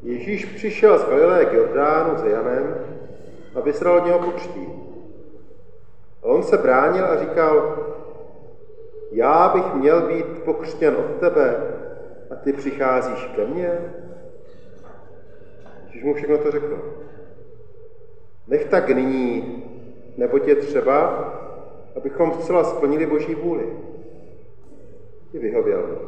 Ježíš přišel z Galileje k Jordánu za Janem, aby se dal od něho pokřtít. A on se bránil a říkal, já bych měl být pokřtěn od tebe a ty přicházíš ke mně? Ježíš mu všechno to řekl. Nech tak nyní, neboť je třeba, abychom zcela splnili Boží vůli. I vyhověl mu.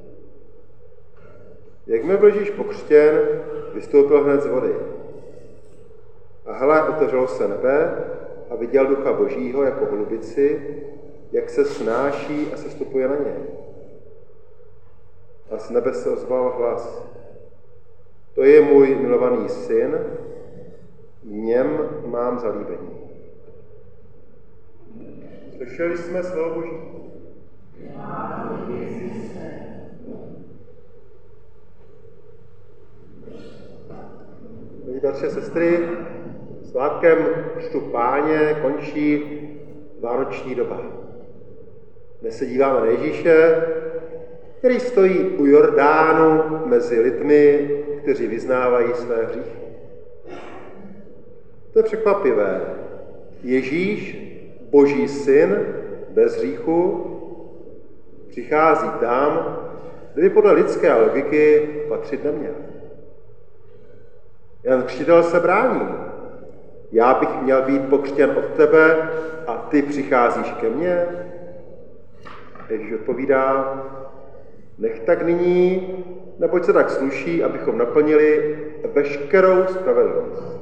Jakmile byl Ježíš pokřtěn, vystoupil hned z vody. A hle, otevřelo se nebe a viděl Ducha Božího jako holubici, jak se snáší a sestupuje na něj. A z nebe se ozval hlas. To je můj milovaný syn, v něm mám zalíbení. Slyšeli jsme slovo Boží. Milí bratři a sestry, svátkem Křtu Páně končí vánoční doba. Dnes se díváme na Ježíše, který stojí u Jordánu mezi lidmi, kteří vyznávají své hříchy. To je překvapivé. Ježíš, Boží syn, bez hříchu, přichází tam, kde by podle lidské logiky patřit neměl. Jan Křtitel se brání. Já bych měl být pokřtěn od tebe a ty přicházíš ke mně? Ježíš odpovídá, nech tak nyní, neboť se tak sluší, abychom naplnili veškerou spravedlnost.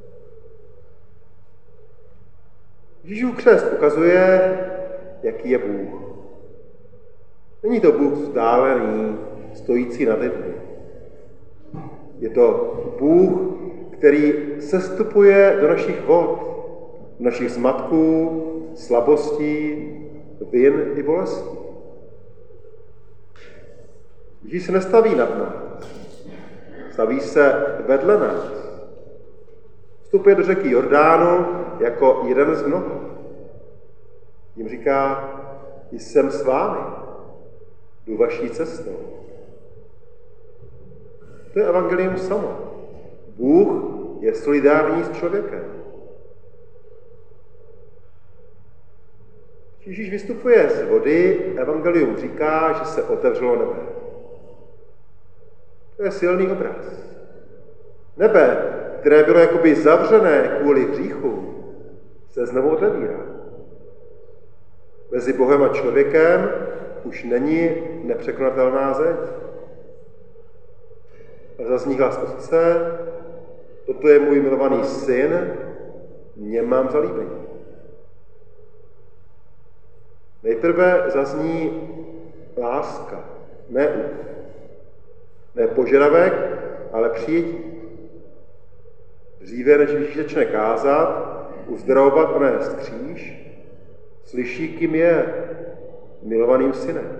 Ježíšův křest ukazuje, jaký je Bůh. Není to Bůh vzdálený, stojící nad lidmi. Je to Bůh, který sestupuje do našich vod, do našich zmatků, slabostí, vin i bolestí. Ježíš se nestaví nad nás, staví se vedle nás. Vstupuje do řeky Jordánu jako jeden z mnoha. Jim říká, jsem s vámi, jdu vaší cestou. To je evangelium samo. Bůh je solidární s člověkem. Ježíš vystupuje z vody, evangelium říká, že se otevřelo nebe. To je silný obraz. Nebe, které bylo jakoby zavřené kvůli hříchu, se znovu otevírá. Mezi Bohem a člověkem už není nepřekonatelná zeď. A zazní hlas Otce, toto je můj milovaný syn, v něm mám zalíbení. Nejprve zazní láska, ne požadavek, ale přijetí. Dříve, než Ježíš začne kázat, uzdravovat a nést kříž, slyší, kým je, milovaným synem.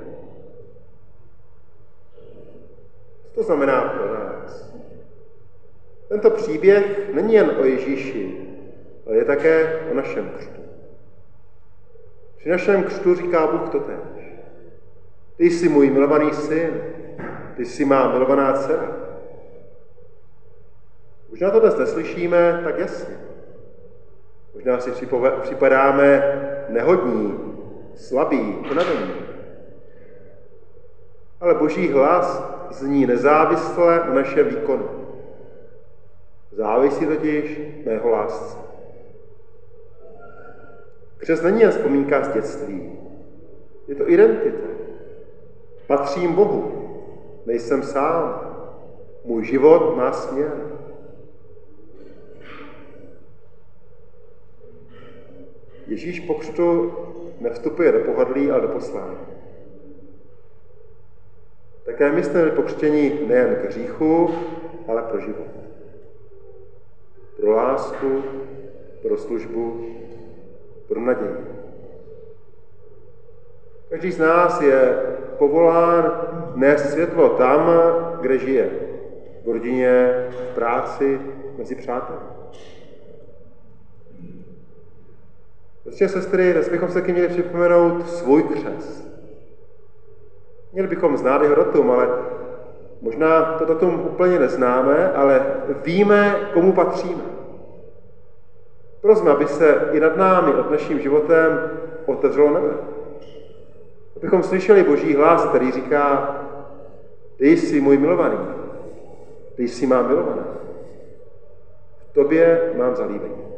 Co to znamená pro nás? Tento příběh není jen o Ježíši, ale je také o našem křtu. Při našem křtu říká Bůh totéž. Ty jsi můj milovaný syn, ty jsi má milovaná dcera. Možná to dnes neslyšíme tak jasně. Možná si připadáme nehodní, slabí, unavení. Ale Boží hlas zní nezávisle na našem výkonu. Závisí totiž na jeho lásce. Křest není jen vzpomínka z dětství. Je to identita. Patřím Bohu. Nejsem sám. Můj život má směr. Ježíš po křtu nevstupuje do pohadlí, ale do poslání. Také my jsme byli pokřtěni nejen k hříchu, ale pro život. Pro lásku, pro službu, pro naději. Každý z nás je povolán nést světlo tam, kde žije. V rodině, v práci, mezi přáteli. Bratři a sestry, dnes bychom se taky měli připomenout svůj křest. Měli bychom znát jeho datum, ale Možná to datum úplně neznáme, ale víme, komu patříme. Prosme, aby se i nad námi, nad naším životem otevřelo nebe. Abychom slyšeli Boží hlas, který říká: ty jsi můj milovaný, ty jsi má milovaná. V tobě mám zalíbení.